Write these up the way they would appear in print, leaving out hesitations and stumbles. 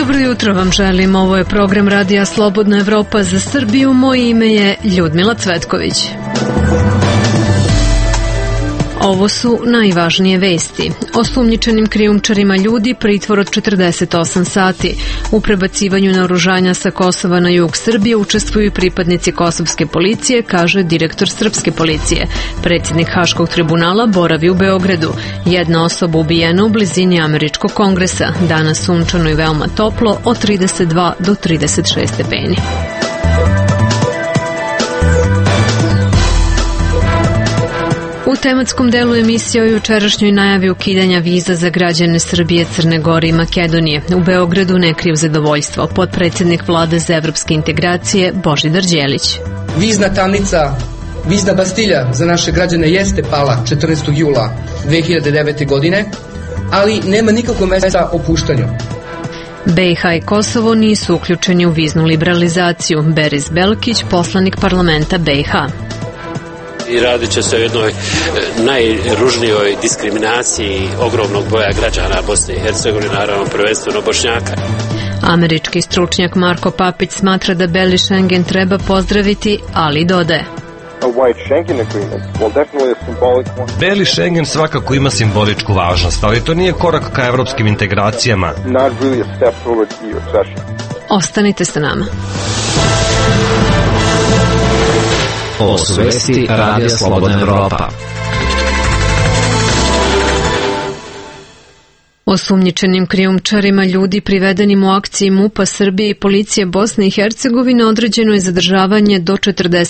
Dobro jutro vam želim, ovo je program Radija Slobodna Evropa za Srbiju, moje ime je Ljudmila Cvetković. Ovo su najvažnije vesti. Osumnjičenim krijumčarima ljudi pritvor od 48 sati. U prebacivanju naoružanja sa Kosova na jug Srbije učestvuju i pripadnici kosovske policije, kaže direktor srpske policije. Predsjednik Haškog tribunala boravi u Beogradu. Jedna osoba ubijena u blizini Američkog kongresa. Danas sunčano i veoma toplo, od 32 do 36 stepeni. U tematskom delu emisije o jučerašnjoj najavi ukidanja viza za građane Srbije, Crne Gore i Makedonije. U Beogradu ne kriju zadovoljstvo. Potpredsjednik vlade za evropske integracije Božidar Đelić. Vizna tamnica, vizna bastilja za naše građane jeste pala 14. jula 2009. godine, ali nema nikakvog mjesta opuštanju. BiH i Kosovo nisu uključeni u viznu liberalizaciju. Beris Belkić, poslanik parlamenta BiH. I radit će se o jednoj najružnijoj diskriminaciji ogromnog broja građana Bosne i Hercegovine, naravno prvenstveno Bošnjaka. Američki stručnjak Marko Papić smatra da Beli Schengen treba pozdraviti, ali dodaje. Beli Schengen svakako ima simboličku važnost, ali to nije korak ka evropskim integracijama. Ostanite sa nama. Ovo su vesti Radija Slobodna Evropa. Osumnjičenim krijumčarima ljudi privedenim u akciji MUP-a Srbije i policije Bosne i Hercegovine određeno je zadržavanje do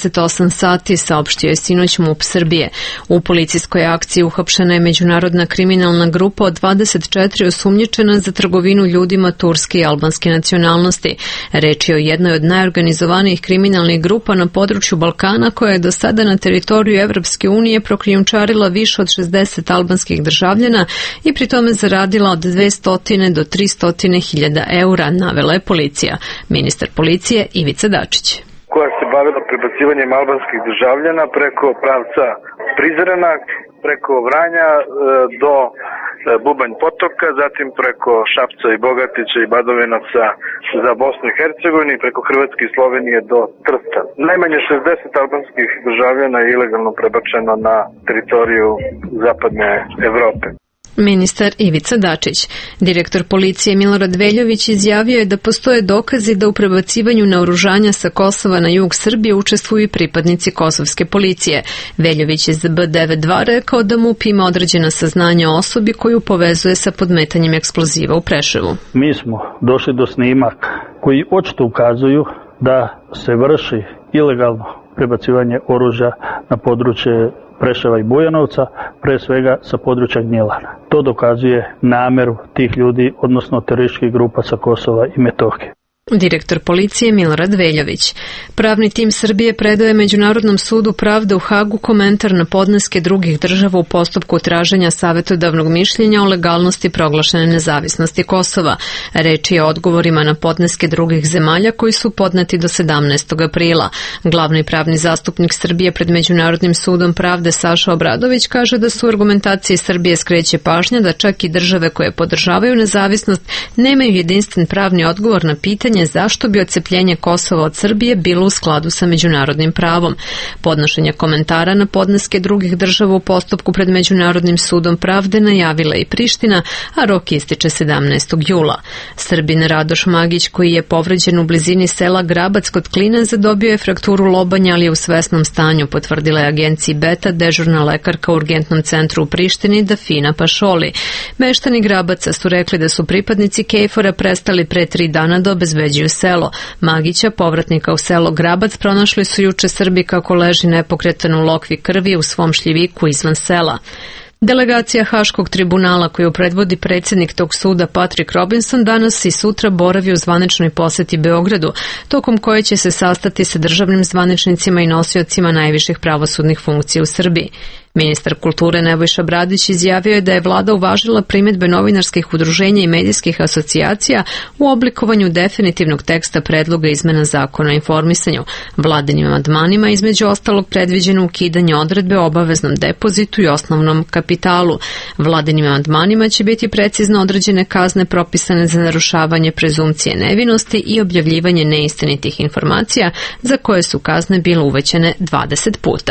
48 sati, saopštio je sinoć MUP Srbije. U policijskoj akciji uhapšena je međunarodna kriminalna grupa od 24 osumnjičena za trgovinu ljudima turske i albanske nacionalnosti. Reč je o jednoj od najorganizovanijih kriminalnih grupa na području Balkana koja je do sada na teritoriju Evropske unije prokrijumčarila više od 60 albanskih državljana i pri tome zaradila od 200 do 300 hiljada eura, navela je policija. Ministar policije Ivica Dačić. Koja se bavila prebacivanjem albanskih državljana preko pravca Prizrena, preko Vranja do Bubanj Potoka, zatim preko Šapca i Bogatića i Badovinaca za Bosnu i Hercegovinu i preko Hrvatske i Slovenije do Trsta. Najmanje 60 albanskih državljana je ilegalno prebačeno na teritoriju zapadne Evrope. Ministar Ivica Dačić. Direktor policije Milorad Veljović izjavio je da postoje dokazi da u prebacivanju naoružanja sa Kosova na jug Srbije učestvuju i pripadnici kosovske policije. Veljović je za B92 rekao da MUP ima određena saznanja o osobi koju povezuje sa podmetanjem eksploziva u Preševu. Mi smo došli do snimaka koji očito ukazuju da se vrši ilegalno prebacivanje oružja na područje Preševa i Bujanovca, pre svega sa područja Gnjilana. To dokazuje nameru tih ljudi, odnosno terorističkih grupa sa Kosova i Metohije. Direktor policije Milorad Veljović. Pravni tim Srbije predao je Međunarodnom sudu pravde u Hagu komentar na podneske drugih država u postupku traženja savjetodavnog mišljenja o legalnosti proglašene nezavisnosti Kosova. Reč je o odgovorima na podneske drugih zemalja koji su podneti do 17. aprila. Glavni pravni zastupnik Srbije pred Međunarodnim sudom pravde Saša Obradović kaže da su u argumentaciji Srbije skreće pažnja da čak i države koje podržavaju nezavisnost nemaju jedinstven pravni odgovor na pitanje zašto bi odcepljenje Kosova od Srbije bilo u skladu sa međunarodnim pravom. Podnošenje komentara na podneske drugih država u postupku pred Međunarodnim sudom pravde najavila i Priština, a rok ističe 17. jula. Srbin Radoš Magić, koji je povređen u blizini sela Grabac kod Klina, zadobio je frakturu lobanja, ali je u svesnom stanju, potvrdila je agenciji Beta dežurna lekarka u urgentnom centru u Prištini Dafina Pašoli. Meštani Grabaca su rekli da su pripadnici KFOR-a prestali pre 3 dana da obezbeđuju selo. Magića, povratnika u selo Grabac, pronašli su juče Srbi kako leži nepokretan u lokvi krvi u svom šljiviku izvan sela. Delegacija Haškog tribunala koju predvodi predsjednik tog suda Patrick Robinson danas i sutra boravi u zvaničnoj posjeti Beogradu, tokom koje će se sastati sa državnim zvaničnicima i nosiocima najviših pravosudnih funkcija u Srbiji. Ministar kulture Nebojša Bradić izjavio je da je vlada uvažila primedbe novinarskih udruženja i medijskih asocijacija u oblikovanju definitivnog teksta predloga izmena zakona o informisanju. Vladinim amandmanima između ostalog predviđeno ukidanje odredbe o obaveznom depozitu i osnovnom kapitalu. Vladinim amandmanima će biti precizno određene kazne propisane za narušavanje prezumcije nevinosti i objavljivanje neistinitih informacija za koje su kazne bile uvećane 20 puta.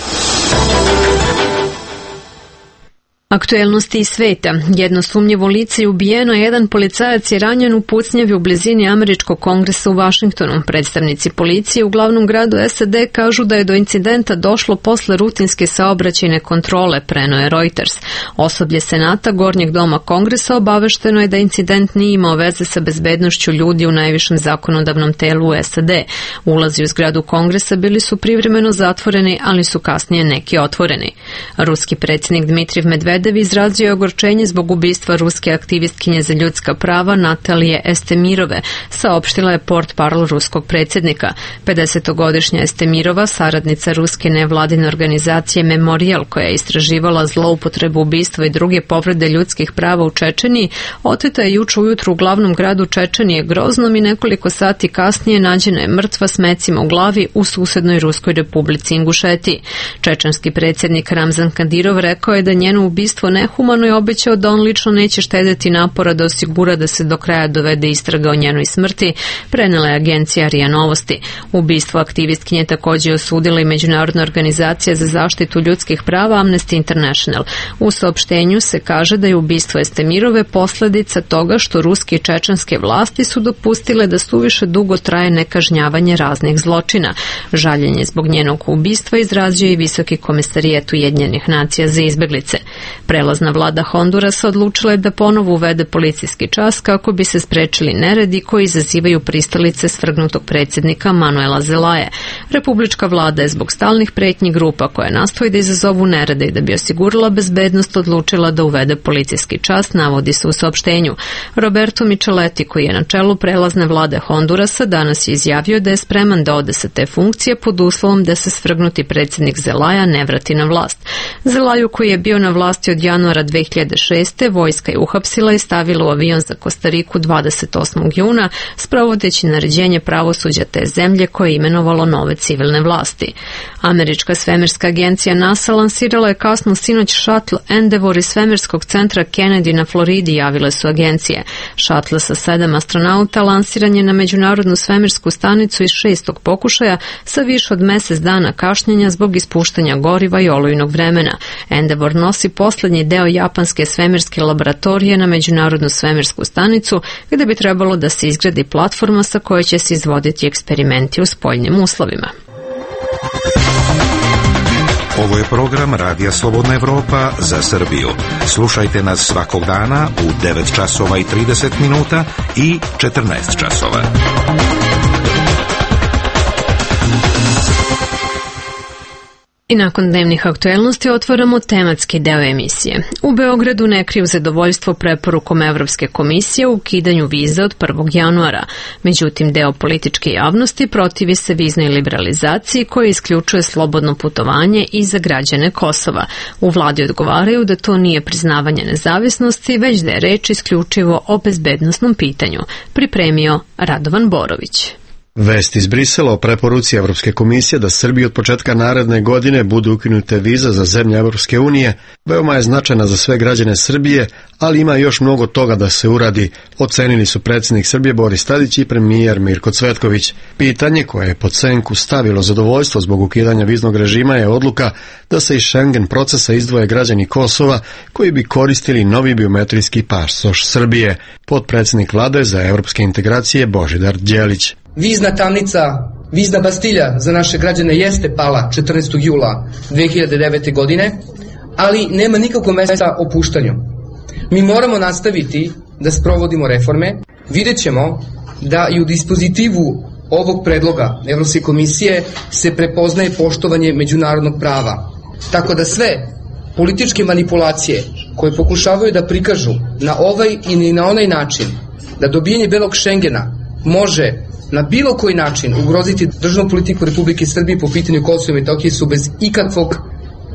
Aktuelnosti iz sveta. Jedno sumnjivo lice je ubijeno, jedan policajac je ranjen u pucnjavi u blizini Američkog kongresa u Vašingtonu. Predstavnici policije u glavnom gradu SAD kažu da je do incidenta došlo posle rutinske saobraćajne kontrole, preneo je Reuters. Osoblje Senata Gornjeg doma kongresa obavešteno je da incident nije imao veze sa bezbednošću ljudi u najvišem zakonodavnom telu u SAD. Ulazi u zgradu kongresa bili su privremeno zatvoreni, ali su kasnije neki otvoreni. Ruski predsjednik Dmitrijev Medvedev izrazio je ogorčenje zbog ubistva ruske aktivistkinje za ljudska prava Natalije Estemirove, saopštila je portparol ruskog predsjednika. 50-godišnja Estemirova, saradnica ruske nevladine organizacije Memorial, koja je istraživala zloupotrebu, ubistva i druge povrede ljudskih prava u Čečeniji, oteta je juče ujutru u glavnom gradu Čečenije Groznom i nekoliko sati kasnije nađena je mrtva s mecima u glavi u susednoj Ruskoj republici Ingušetiji. Čečenski predsjednik Ramzan Kadirov rekao je da njeno ubistvo nehumano i obećao da on lično neće štedeti napora da osigura da se do kraja dovede istraga o njenoj smrti, prenela je agencija RIA Novosti. Ubistvo aktivistkinje također osudila i Međunarodna organizacija za zaštitu ljudskih prava Amnesty International. U saopštenju se kaže da je ubistvo Estemirove posljedica toga što ruske i čečenske vlasti su dopustile da suviše dugo traje nekažnjavanje raznih zločina. Žaljenje zbog njenog ubistva izrazio i Visoki komesarijat Ujedinjenih nacija za izbeglice. Prelazna vlada Hondurasa odlučila je da ponovo uvede policijski čas kako bi se sprečili neredi koji izazivaju pristalice svrgnutog predsjednika Manuela Zelaje. Republička vlada je zbog stalnih pretnji grupa koje nastoji da izazovu nerede i da bi osigurala bezbednost odlučila da uvede policijski čas, navodi se u saopštenju. Roberto Micheletti, koji je na čelu prelazne vlade Hondurasa, danas je izjavio da je spreman da ode sa te funkcije pod uslovom da se svrgnuti predsjednik Zelaja ne vrati na vlast. Zelaju, koji je bio na vlasti od januara 2006. vojska je uhapsila i stavila u avion za Kostariku 28. juna, sprovodeći naređenje pravosuđa te zemlje koje je imenovalo nove civilne vlasti. Američka svemirska agencija NASA lansirala je kasno sinoć šatl Endeavour iz svemirskog centra Kennedy na Floridi, javile su agencije. Šatl sa 7 astronauta lansiran je na Međunarodnu svemirsku stanicu iz 6. pokušaja sa više od mjesec dana kašnjenja zbog ispuštanja goriva i olujnog vremena. Endeavour nosi poslednji deo japanske svemirske laboratorije na Međunarodnu svemirsku stanicu, gde bi trebalo da se izgradi platforma sa kojoj će se izvoditi eksperimenti u spoljnim uslovima. Ovo je program Radija Slobodna Evropa za Srbiju. Slušajte nas svakog dana u 9 časova i 30 minuta i 14 časova. I nakon dnevnih aktuelnosti otvaramo tematski deo emisije. U Beogradu ne kriju zadovoljstvo preporukom Evropske komisije u ukidanju viza od 1. januara. Međutim, deo političke javnosti protivi se viznoj liberalizaciji koja isključuje slobodno putovanje i za građane Kosova. U vladi odgovaraju da to nije priznavanje nezavisnosti, već da je reč isključivo o bezbednosnom pitanju. Pripremio Radovan Borović. Vest iz Brisela o preporuci Evropske komisije da Srbiji od početka naredne godine budu ukinute viza za zemlje Evropske unije veoma je značajna za sve građane Srbije, ali ima još mnogo toga da se uradi, ocenili su predsjednik Srbije Boris Tadić i premijer Mirko Cvetković. Pitanje koje je pod senku stavilo zadovoljstvo zbog ukidanja viznog režima je odluka da se iz Schengen procesa izdvoje građani Kosova koji bi koristili novi biometrijski pasoš Srbije. Potpredsjednik vlade za evropske integracije Božidar Đelić. Vizna tamnica, vizna bastilja za naše građane jeste pala 14. jula 2009. godine, ali nema nikakvog mjesta opuštanju. Mi moramo nastaviti da sprovodimo reforme. Vidjet ćemo da i u dispozitivu ovog predloga Evropske komisije se prepoznaje poštovanje međunarodnog prava. Tako da sve političke manipulacije koje pokušavaju da prikažu na ovaj ili na onaj način da dobijanje belog Schengena može na bilo koji način ugroziti državnu politiku Republike Srbije po pitanju Kosova i Metohije su bez ikakvog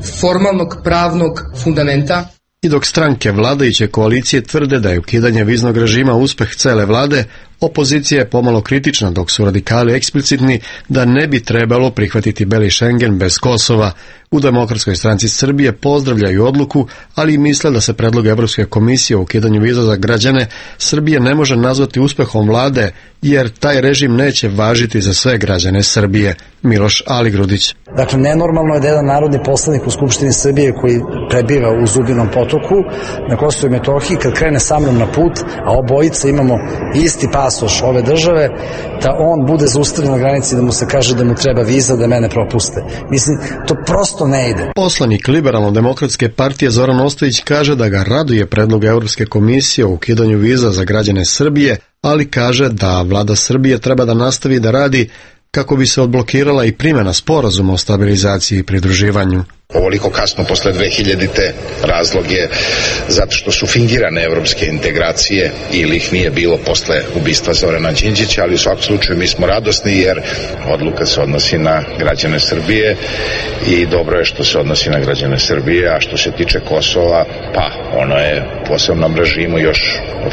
formalnog pravnog fundamenta. I dok stranke vladajuće koalicije tvrde da je ukidanje viznog režima uspeh cele vlade, opozicija je pomalo kritična, dok su radikali eksplicitni da ne bi trebalo prihvatiti beli Schengen bez Kosova. U Demokratskoj stranci Srbije pozdravljaju odluku, ali i misle da se predlog Evropske komisije o ukidanju viza za građane Srbije ne može nazvati uspehom vlade, jer taj režim neće važiti za sve građane Srbije. Miloš Aligrudić. Dakle, nenormalno je da jedan narodni poslanik u Skupštini Srbije koji prebiva u Zubinom Potoku na Kosovu i Metohiji, kad krene sa mnom na put, a obojica imamo isti pasoš ove države, da on bude zaustavljen na granici, da mu se kaže da mu treba viza, da mene propuste. Mislim, to prosto ne ide. Poslanik Liberalno-demokratske partije Zoran Ostojić kaže da ga raduje predlog Evropske komisije o ukidanju viza za građane Srbije, ali kaže da vlada Srbije treba da nastavi da radi kako bi se odblokirala i primjena sporazuma o stabilizaciji i pridruživanju. Ovoliko kasno posle 2000-te razlog je zato što su fingirane evropske integracije ili ih nije bilo posle ubistva Zorana Đinđića, ali u svakom slučaju mi smo radosni jer odluka se odnosi na građane Srbije i dobro je što se odnosi na građane Srbije, a što se tiče Kosova, pa ono je u posebnom režimu još od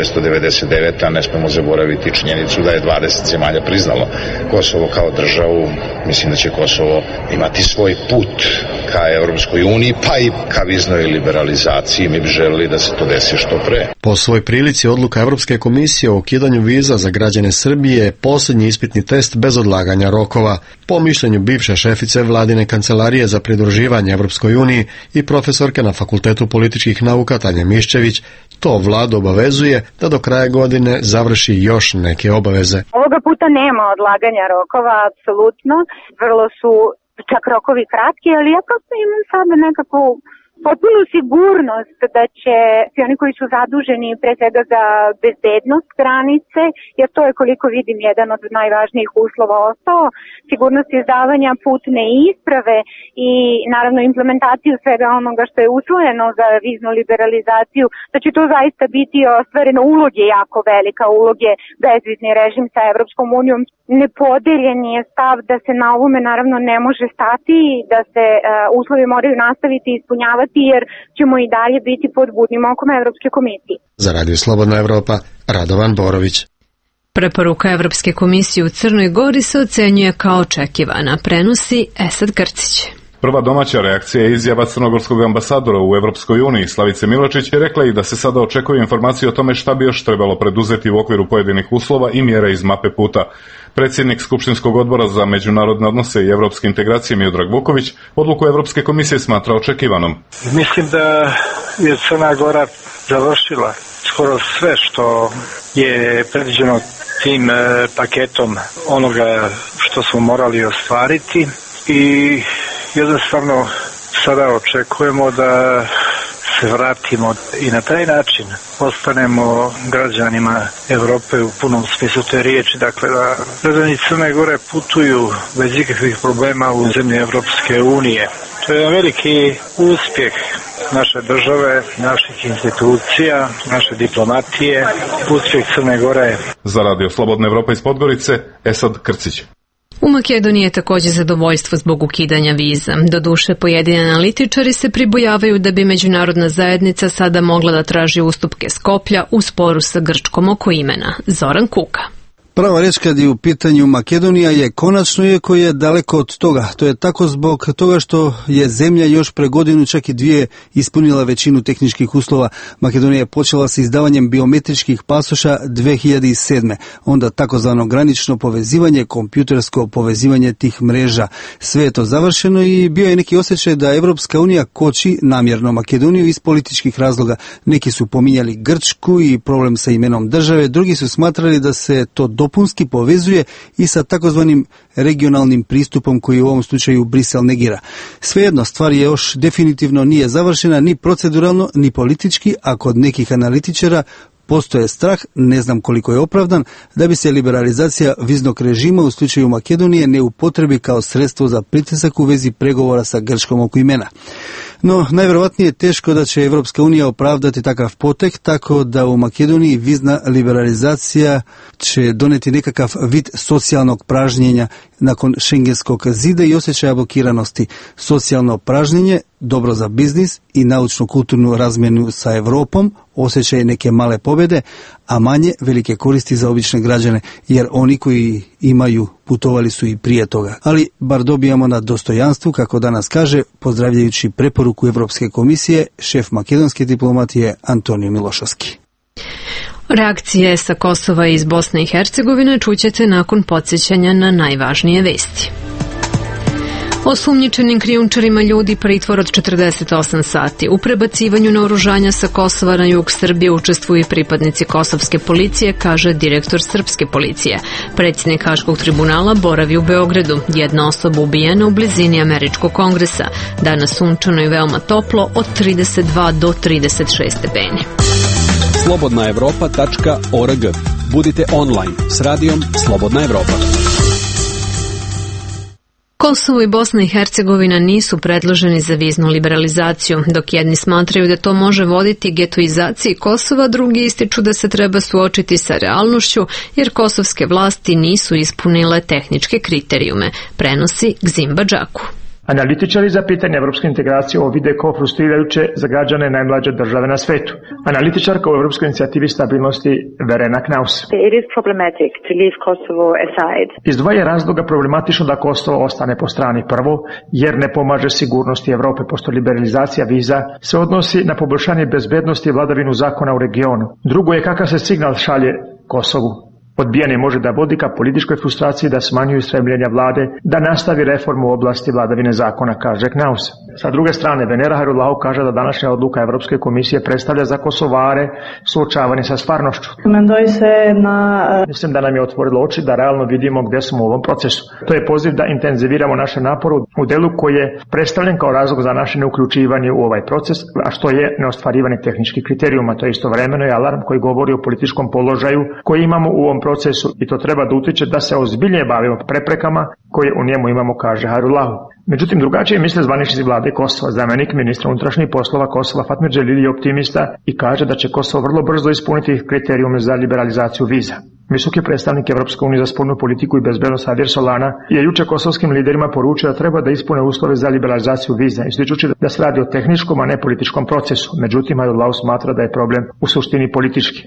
1999. a ne smemo zaboraviti činjenicu da je 20 zemalja priznalo Kosovo kao državu. Mislim da će Kosovo imati svoj put ka Evropskoj uniji, pa i ka viznoj liberalizaciji. Mi bi želeli da se to desi što pre. Po svoj prilici odluka Evropske komisije o ukidanju viza za građane Srbije je posljednji ispitni test bez odlaganja rokova. Po mišljenju bivše šefice vladine kancelarije za pridruživanje Evropskoj uniji i profesorke na Fakultetu političkih nauka Tanja Miščević, to vladu obavezuje da do kraja godine završi još neke obaveze. Ovoga puta nema odlaganja rokova, apsolutno. Vrlo su čak rokovi kratki, ali ja prosto imam sada nekakvu potpunu sigurnost da će svi oni koji su zaduženi pre svega za bezbednost granice, jer to je koliko vidim jedan od najvažnijih uslova ostao, sigurnost izdavanja putne isprave i naravno implementaciju svega onoga što je usvojeno za viznu liberalizaciju, da će to zaista biti ostvareno. Ulog je jako velika, ulog je bezvizni režim sa Evropskom unijom. Nepodeljen je stav da se na ovome naravno ne može stati i da se uslovi moraju nastaviti ispunjavati, jer ćemo i dalje biti pod budnim okom Evropske komisije. Za Radio Slobodna Evropa, Radovan Borović. Preporuka Evropske komisije u Crnoj Gori se ocenjuje kao očekivana, prenosi Esad Grcić. Prva domaća reakcija je izjava crnogorskog ambasadora u Evropskoj uniji, Slavice Miločić, je rekla i da se sada očekuje informacije o tome šta bi još trebalo preduzeti u okviru pojedinih uslova i mjera iz mape puta. Predsjednik Skupštinskog odbora za međunarodne odnose i evropske integracije Miodrag Vuković odluku Evropske komisije smatra očekivanom. Mislim da je Crna Gora završila skoro sve što je predviđeno tim paketom onoga što smo morali ostvariti i jednostavno sada očekujemo da se vratimo i na taj način postanemo građanima Evrope u punom smislu te riječi. Dakle, da građani Crne Gore putuju bez ikakvih problema u zemlje Evropske unije. To je veliki uspjeh naše države, naših institucija, naše diplomatije, uspjeh Crne Gore. Za Radio Slobodna Evropa iz Podgorice, Esad Krcić. U Makedoniji je također zadovoljstvo zbog ukidanja viza. Doduše, pojedini analitičari se pribojavaju da bi međunarodna zajednica sada mogla da traži ustupke Skoplja u sporu sa Grčkom oko imena. Zoran Kuka. Prava reč kad je u pitanju Makedonija je konačno, iako je daleko od toga. To je tako zbog toga što je zemlja još pre godinu, čak i dvije, ispunila većinu tehničkih uslova. Makedonija je počela sa izdavanjem biometričkih pasoša 2007. Onda takozvano granično povezivanje, kompjutersko povezivanje tih mreža. Sve je to završeno i bio je neki osjećaj da Evropska unija koči namjerno Makedoniju iz političkih razloga. Neki su pominjali Grčku i problem sa imenom države, drugi su smatrali da se to dopunski povezuje i sa takozvanim regionalnim pristupom koji u ovom slučaju Brisel negira. Svejedno, stvar je još definitivno nije završena ni proceduralno, ni politički, a kod nekih analitičara postoje strah, ne znam koliko je opravdan, da bi se liberalizacija viznog režima u slučaju Makedonije ne upotrebi kao sredstvo za pritisak u vezi pregovora sa Grčkom oko imena. No, najvjerovatnije je teško da će Evropska unija opravdati takav potek, tako da u Makedoniji vizna liberalizacija će doneti nekakav vid socijalnog pražnjenja nakon šengenskog zida i osjećaja blokiranosti. Socijalno pražnjenje, dobro za biznis i naučno-kulturnu razmjenu sa Evropom, osjećaj neke male pobjede, a manje velike koristi za obične građane, jer oni koji imaju putovali su i prije toga. Ali bar dobijamo na dostojanstvu, kako danas kaže, pozdravljajući preporuku Evropske komisije, šef makedonske diplomatije Antonio Miloševski. Reakcije sa Kosova i iz Bosne i Hercegovine čućete nakon podsjećanja na najvažnije vesti. Osumnjičenim krijumčarima ljudi pritvor od 48 sati. U prebacivanju naoružanja sa Kosova na jug Srbije učestvuju i pripadnici kosovske policije, kaže direktor srpske policije. Predsjednik Haškog tribunala boravi u Beogradu. Jedna osoba ubijena u blizini Američkog kongresa. Danas sunčano i veoma toplo od 32 do 36 stepeni. slobodnaevropa.org. Budite online s radijom Slobodna Evropa. Kosovo i Bosna i Hercegovina nisu predloženi za viznu liberalizaciju, dok jedni smatraju da to može voditi getoizaciji Kosova, drugi ističu da se treba suočiti sa realnošću jer kosovske vlasti nisu ispunile tehničke kriterijume, prenosi Gzim Badžaku. Analitičari za pitanje evropske integracije ovo vide kao frustrirajuće za građane najmlađe države na svetu. Analitičarka u Evropskoj inicijativi stabilnosti Verena Knaus. Iz dva je razloga problematično da Kosovo ostane po strani. Prvo, jer ne pomaže sigurnosti Evrope, pošto liberalizacija viza se odnosi na poboljšanje bezbednosti i vladavinu zakona u regionu. Drugo je kakav se signal šalje Kosovu. Odbijanje može da vodi ka političkoj frustraciji da smanjuju stremljenja vlade, da nastavi reformu u oblasti vladavine zakona, kaže Knaus. Sa druge strane, Venera Harulahu kaže da današnja odluka Evropske komisije predstavlja za Kosovare suočavanje sa stvarnošću. Mislim da nam je otvorilo oči da realno vidimo gdje smo u ovom procesu. To je poziv da intenziviramo naše napore u delu koji je predstavljen kao razlog za naše neuključivanje u ovaj proces, a što je neostvarivanje tehničkih kriterijuma. To je istovremeno i alarm koji govori o političkom položaju koji imamo u ovom procesu i to treba da utiče da se ozbiljnije bavimo preprekama koje u njemu imamo, kaže Harulahu. Međutim, drugačije misle zvaničnici vlade Kosova. Zamjenik ministra unutrašnjih poslova Kosova Fatmir Dželili je optimista i kaže da će Kosovo vrlo brzo ispuniti kriterijume za liberalizaciju viza. Visoki predstavnik Evropske unije za spoljnu politiku i bezbednost Adir Solana je juče kosovskim liderima poručio da treba da ispune uslove za liberalizaciju viza, ističući da se radi o tehničkom, a ne političkom procesu. Međutim, Harulahu smatra da je problem u suštini politički.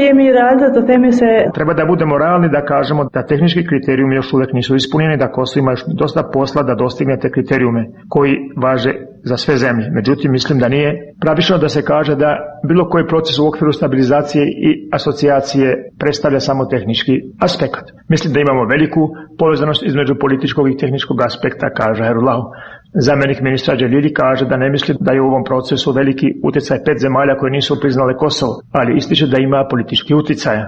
Treba da budemo realni da kažemo da tehnički kriterijumi još uvijek nisu ispunjeni, da Kosovo ima još dosta posla da dostigne te kriterijume koji važe za sve zemlje. Međutim, mislim da nije pravično da se kaže da bilo koji proces u okviru stabilizacije i asocijacije predstavlja samo tehnički aspekt. Mislim da imamo veliku povezanost između političkog i tehničkog aspekta, kaže Harulahu. Zamjenik ministra Dželili kaže da ne misli da je u ovom procesu veliki utjecaj 5 zemalja koje nisu priznale Kosovo, ali ističe da ima politički utjecaja.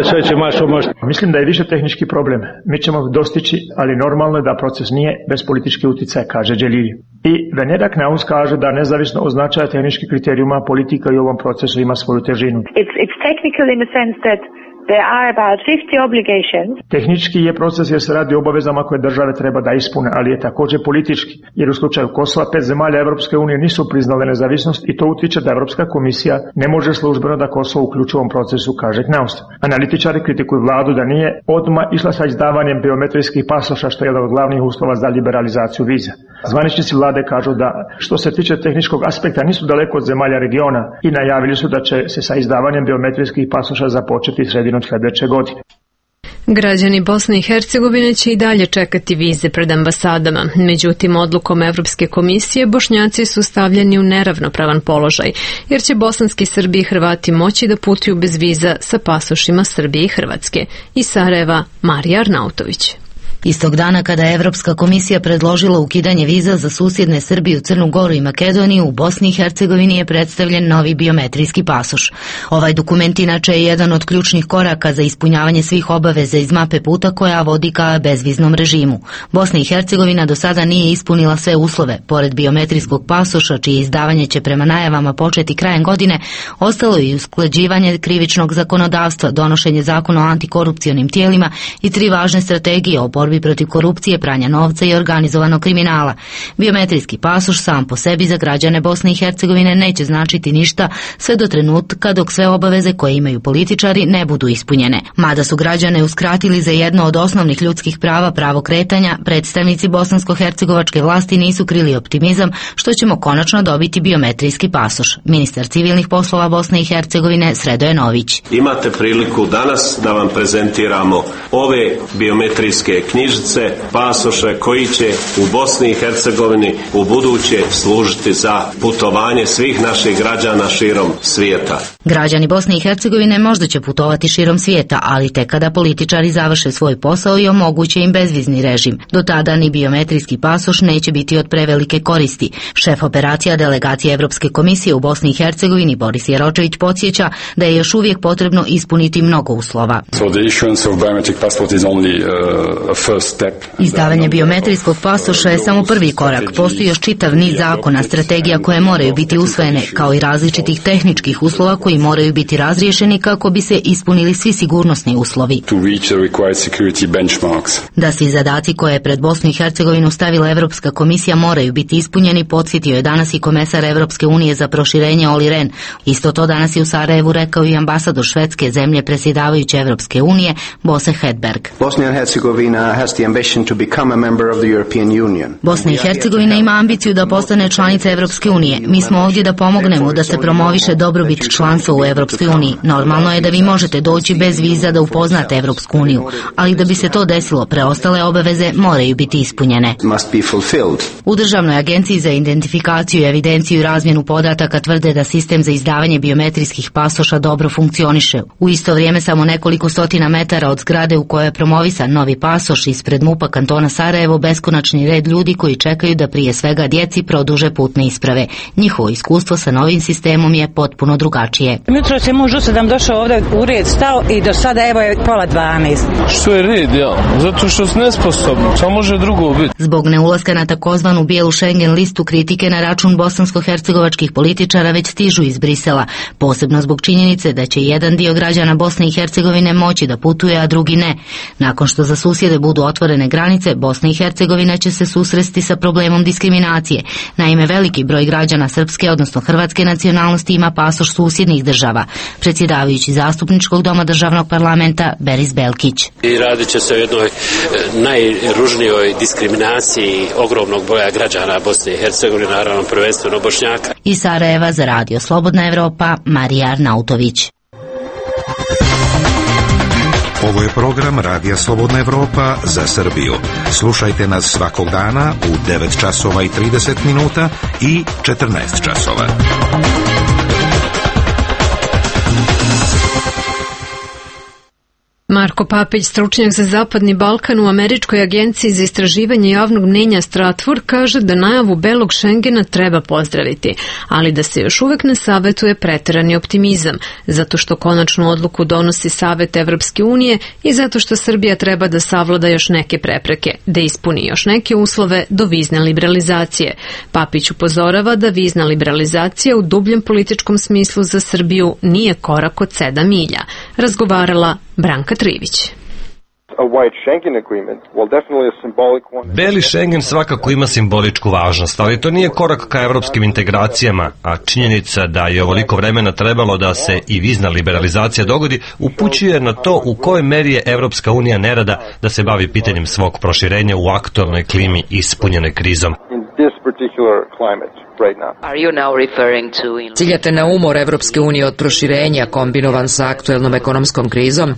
Mislim da je više tehnički problem. Mi ćemo dostići, ali normalno je da proces nije bez politički utjecaj, kaže Dželili. I Venera Knaus kaže da nezavisno od značaja tehničkih kriterijuma politika i u ovom procesu ima svoju težinu. It's technical in the sense that there are about 50 obligations. Tehnički je proces jer se radi o obavezama koje države treba da ispune, ali je također politički, jer u slučaju Kosova 5 zemalja Evropske unije nisu priznale nezavisnost i to utiče da Evropska komisija ne može službeno da Kosovo uključi u ovom procesu, kaže Knaus. Analitičari kritikuju vladu da nije odmah išla sa izdavanjem biometrijskih pasoša, što je jedan od glavnih uslova za liberalizaciju viza. Zvaničnici vlade kažu da što se tiče tehničkog aspekta nisu daleko od zemalja regiona i najavili su da će se sa izdavanjem biometrijskih pasoša započeti sredinom sljedeće godine. Građani Bosne i Hercegovine će i dalje čekati vize pred ambasadama. Međutim, odlukom Evropske komisije Bošnjaci su stavljeni u neravnopravan položaj, jer će bosanski Srbi i Hrvati moći da putuju bez viza sa pasošima Srbije i Hrvatske. Iz Sarajeva, Marija Arnautović. Istog dana kada je Evropska komisija predložila ukidanje viza za susjedne Srbiju, Crnu Goru i Makedoniju, u Bosni i Hercegovini je predstavljen novi biometrijski pasoš. Ovaj dokument inače je jedan od ključnih koraka za ispunjavanje svih obaveza iz mape puta koja vodi ka bezviznom režimu. Bosna i Hercegovina do sada nije ispunila sve uslove. Pored biometrijskog pasoša, čije izdavanje će prema najavama početi krajem godine, ostalo je i usklađivanje krivičnog zakonodavstva, donošenje zakona o antikorupcionim tijelima i 3 važne strategije o borbi borbi protiv korupcije, pranja novca i organizovanog kriminala. Biometrijski pasoš sam po sebi za građane Bosne i Hercegovine neće značiti ništa sve do trenutka dok sve obaveze koje imaju političari ne budu ispunjene. Mada su građane uskratili za jedno od osnovnih ljudskih prava, pravo kretanja, predstavnici bosansko-hercegovačke vlasti nisu krili optimizam što ćemo konačno dobiti biometrijski pasoš. Ministar civilnih poslova Bosne i Hercegovine Sredoje Nović. Imate priliku danas da vam prezentiramo ove biometrijske knjižice, pasoše koji će u Bosni i Hercegovini u buduće služiti za putovanje svih naših građana širom svijeta. Građani Bosne i Hercegovine možda će putovati širom svijeta, ali tek kada političari završe svoj posao i omoguće im bezvizni režim. Do tada ni biometrijski pasoš neće biti od prevelike koristi. Šef operacija delegacije Evropske komisije u Bosni i Hercegovini Boris Jeročević podsjeća da je još uvijek potrebno ispuniti mnogo uslova. Izdavanje biometrijskog pasoša je samo prvi korak. Postoji još čitav niz zakona, strategija koje moraju biti usvojene, kao i različitih tehničkih uslova koji moraju biti razriješeni kako bi se ispunili svi sigurnosni uslovi. Da svi zadaci koje je pred Bosnu i Hercegovinu stavila Evropska komisija moraju biti ispunjeni, podsjetio je danas i komesar Evropske unije za proširenje Olli Rehn. Isto to danas je u Sarajevu rekao i ambasador Švedske zemlje predsjedavajuće Evropske unije Bose Hedberg. Bosna i Hercegovina ima ambiciju da postane članica Evropske unije. Mi smo ovdje da pomognemo da se promoviše dobrobit članstva u Evropskoj uniji. Normalno je da vi možete doći bez viza da upoznate Evropsku uniju, ali da bi se to desilo, preostale obaveze moraju biti ispunjene. U Državnoj agenciji za identifikaciju i evidenciju i razmjenu podataka tvrde da sistem za izdavanje biometrijskih pasoša dobro funkcioniše. U isto vrijeme samo nekoliko stotina metara od zgrade u kojoj je promovisan novi pasoš ispred MUP-a kantona Sarajevo beskonačni red ljudi koji čekaju da prije svega djeci produže putne isprave. Njihovo iskustvo sa novim sistemom je potpuno drugačije. Jutro se muž u 7 došao ovdje u red stao i do sada evo je 11:30. Što je red, ja? Zato što su nesposobni, šta može drugo biti? Zbog neulaska na takozvanu bijelu Schengen listu kritike na račun bosansko-hercegovačkih političara već stižu iz Brisela, posebno zbog činjenice da će jedan dio građana Bosne i Hercegovine moći da putuje, a drugi ne. Nakon što za susjede budu otvorene granice, Bosna i Hercegovina će se susresti sa problemom diskriminacije. Naime, veliki broj građana srpske, odnosno hrvatske nacionalnosti ima pasoš susjednih država. Predsjedavajući zastupničkog doma državnog parlamenta Beris Belkić. I radit će se o jednoj najružnijoj diskriminaciji ogromnog broja građana Bosne i Hercegovine, naravno prvenstveno Bošnjaka. Iz Sarajeva za Radio Slobodna Evropa, Marija Arnautović. Ovo je program Radija Slobodna Evropa za Srbiju. Slušajte nas svakog dana u 9 časova i 30 minuta i 14 časova. Marko Papić, stručnjak za Zapadni Balkan u Američkoj agenciji za istraživanje javnog mnjenja Stratfor, kaže da najavu belog Schengena treba pozdraviti, ali da se još uvek ne savetuje preterani optimizam, zato što konačnu odluku donosi Savet Evropske unije i zato što Srbija treba da savlada još neke prepreke, da ispuni još neke uslove do vizne liberalizacije. Papić upozorava da vizna liberalizacija u dubljem političkom smislu za Srbiju nije korak od 7 milja. Razgovarala Branka Trivić. Beli Schengen svakako ima simboličku važnost, ali to nije korak ka evropskim integracijama, a činjenica da je ovoliko vremena trebalo da se i vizna liberalizacija dogodi upućuje na to u kojoj meri je Evropska unija nerada da se bavi pitanjem svog proširenja u aktualnoj klimi ispunjene krizom. Ciljate na umor Evropske unije od proširenja kombinovan sa aktuelnom ekonomskom krizom?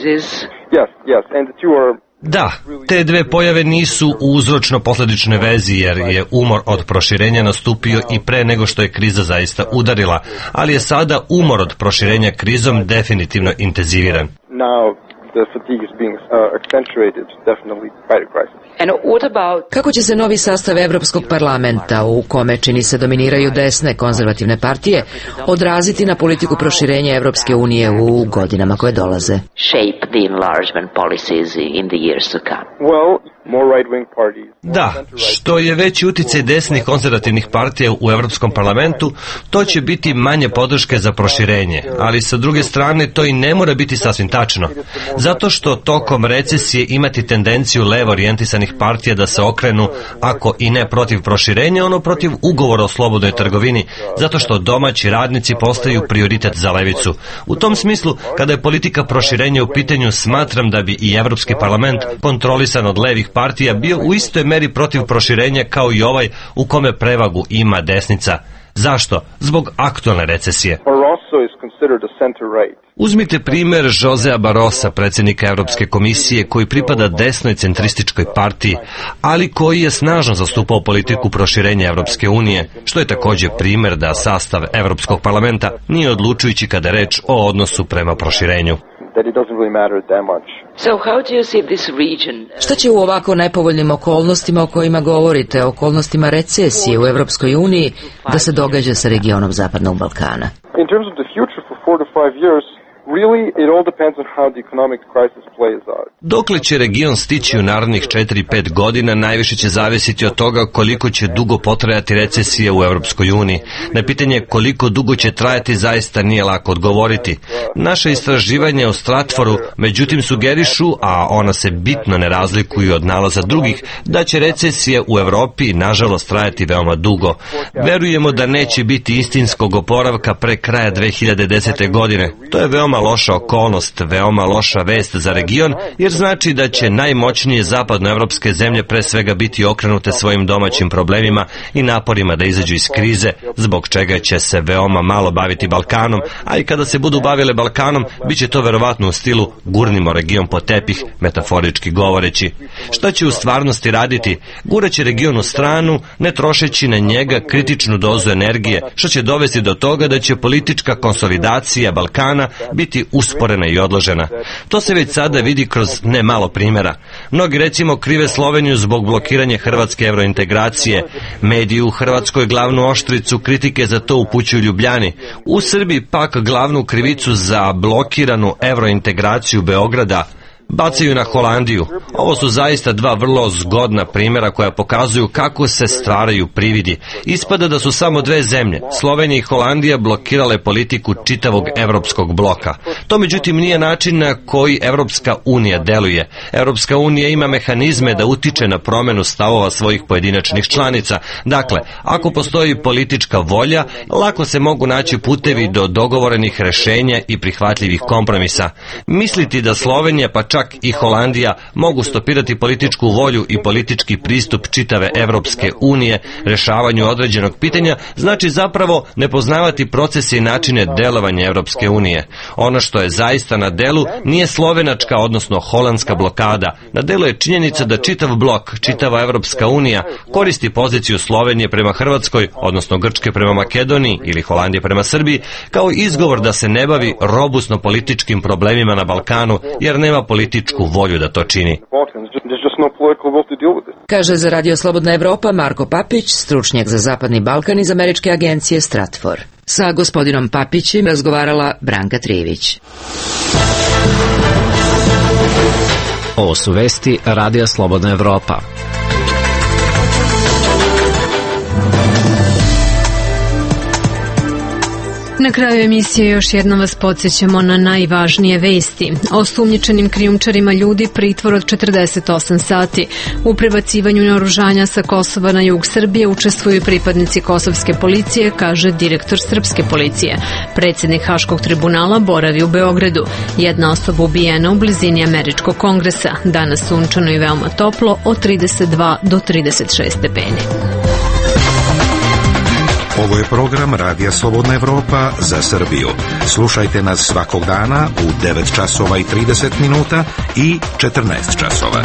Da, te dve pojave nisu u uzročno-posledičnoj vezi jer je umor od proširenja nastupio i pre nego što je kriza zaista udarila, ali je sada umor od proširenja krizom definitivno intenziviran. Kako će se novi sastav Evropskog parlamenta, u kome čini se dominiraju desne konzervativne partije, odraziti na politiku proširenja Evropske unije u godinama koje dolaze? Da, što je veći uticaj desnih konzervativnih partija u Evropskom parlamentu, to će biti manje podrške za proširenje, ali sa druge strane to i ne mora biti sasvim tačno, zato što tokom recesije imati tendenciju levo orijentisanih partija da se okrenu, ako i ne protiv proširenja, ono protiv ugovora o slobodnoj trgovini, zato što domaći radnici postaju prioritet za levicu. U tom smislu, kada je politika proširenja u pitanju, smatram da bi i Evropski parlament, kontrolisan od levih partija, bio u istoj meri protiv proširenja kao i ovaj u kome prevagu ima desnica. Zašto? Zbog aktualne recesije. Uzmite primjer Josea Barrosa, predsjednika Europske komisije, koji pripada desnoj centrističkoj partiji, ali koji je snažno zastupao politiku proširenja Europske unije, što je također primjer da sastav Europskog parlamenta nije odlučujući kada je reč o odnosu prema proširenju. Šta će u ovako nepovoljnim okolnostima o kojima govorite, okolnostima recesije u Evropskoj uniji, da se događa sa regionom Zapadnog Balkana? Dokle će region stići u narednih 4-5 godina, najviše će zavisiti od toga koliko će dugo potrajati recesija u Europskoj uniji. Na pitanje koliko dugo će trajati zaista nije lako odgovoriti. Naše istraživanja u Stratforu međutim sugerišu, a ona se bitno ne razlikuju od nalaza drugih, da će recesija u Europi nažalost trajati veoma dugo. Verujemo da neće biti istinskog oporavka pre kraja 2010. godine. To je veoma loša okolnost, veoma loša vest za region, jer znači da će najmoćnije zapadnoevropske zemlje pre svega biti okrenute svojim domaćim problemima i naporima da izađu iz krize, zbog čega će se veoma malo baviti Balkanom, a i kada se budu bavile Balkanom, bit će to verovatno u stilu gurnimo region po tepih, metaforički govoreći. Šta će u stvarnosti raditi? Guraće region u stranu, ne trošeći na njega kritičnu dozu energije, što će dovesti do toga da će politička konsolidacija Balkana biti usporena i odložena. To se već sada vidi kroz ne malo primjera. Mnogi recimo krive Sloveniju zbog blokiranja hrvatske evrointegracije. Mediji u Hrvatskoj glavnu oštricu kritike za to upućuju Ljubljani. U Srbiji pak glavnu krivicu za blokiranu evrointegraciju Beograda bacaju na Holandiju. Ovo su zaista dva vrlo zgodna primjera koja pokazuju kako se stvaraju prividi. Ispada da su samo dve zemlje, Slovenija i Holandija, blokirale politiku čitavog evropskog bloka. To međutim nije način na koji Evropska unija deluje. Evropska unija ima mehanizme da utiče na promjenu stavova svojih pojedinačnih članica. Dakle, ako postoji politička volja, lako se mogu naći putevi do dogovorenih rešenja i prihvatljivih kompromisa. Misliti da Slovenija pa čak i Holandija mogu stopirati političku volju i politički pristup čitave Evropske unije rešavanju određenog pitanja, znači zapravo ne poznavati procese i načine delovanja Evropske unije. Ono što je zaista na delu nije slovenačka, odnosno holandska blokada. Na delu je činjenica da čitav blok, čitava Evropska unija koristi poziciju Slovenije prema Hrvatskoj, odnosno Grčke prema Makedoniji ili Holandije prema Srbiji, kao izgovor da se ne bavi robusno političkim problemima na Balkanu, jer nema političku volju da to čini. Kaže za Radio Slobodna Evropa Marko Papić, stručnjak za Zapadni Balkan iz američke agencije Stratfor. Sa gospodinom Papićem razgovarala Branka Trijević. Ovo su vesti Radija Slobodna Evropa. Na kraju emisije još jednom vas podsjećamo na najvažnije vesti. Osumnjičenim krijumčarima ljudi pritvor od 48 sati. U prebacivanju naoružanja sa Kosova na jug Srbije učestvuju pripadnici kosovske policije, kaže direktor srpske policije. Predsjednik Haškog tribunala boravi u Beogradu. Jedna osoba ubijena u blizini američkog kongresa. Danas sunčano i veoma toplo od 32 do 36 stepeni. Ovo je program Radija Slobodna Evropa za Srbiju. Slušajte nas svakog dana u 9 časova i 30 minuta i 14 časova.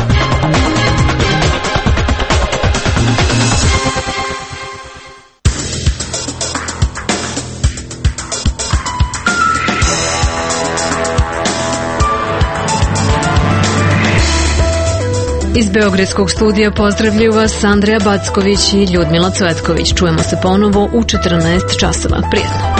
Iz Beogradskog studija pozdravljaju vas Andreja Backović i Ljudmila Cvetković. Čujemo se ponovo u 14 časova. Prijetno.